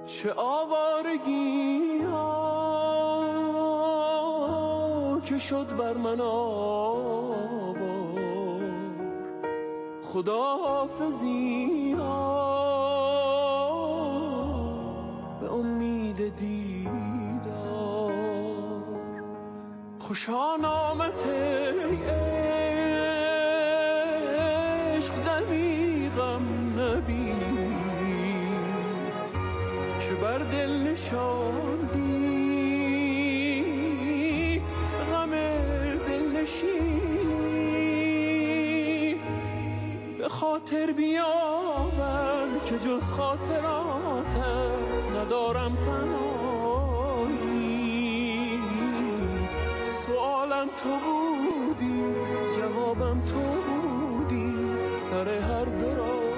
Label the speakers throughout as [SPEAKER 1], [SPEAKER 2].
[SPEAKER 1] چه آوارگی ها که شد بر من آوار، خداحافظی ها به امید دیدار. خوشا نامت عشق دمی غم نبینی که بر دل نشاندی غم دل نشینی. به خاطر بیاور که جز خاطراتت ندارم پناهی. سوالم تو بودی جوابم تو بودی سر هر دراهی.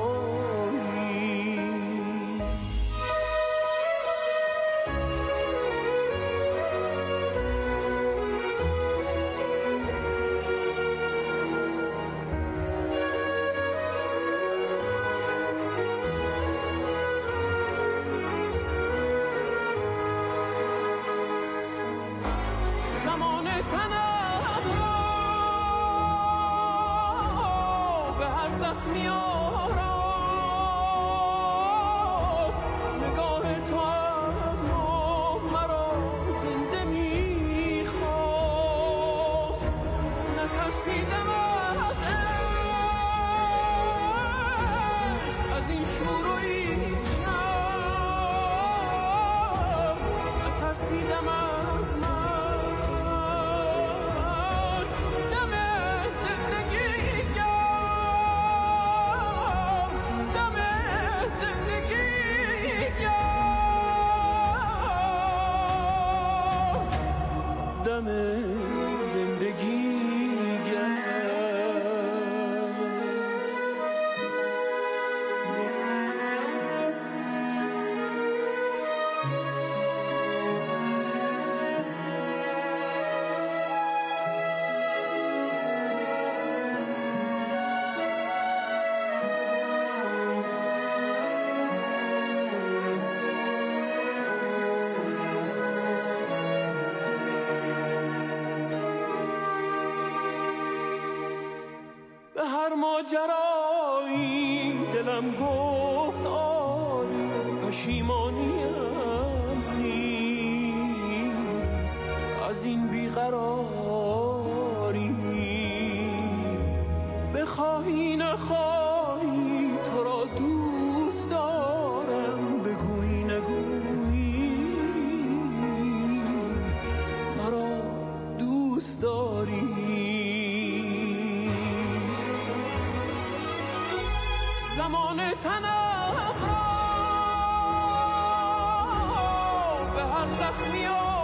[SPEAKER 1] به هر ماجرایی دلم گفت آری پشیمانیم نیست از این بیقراری. بخواهی نخواهی تو را دوست دارم، بگویی نگویی مرا دوست داری. زمان تنم را به هر زخمی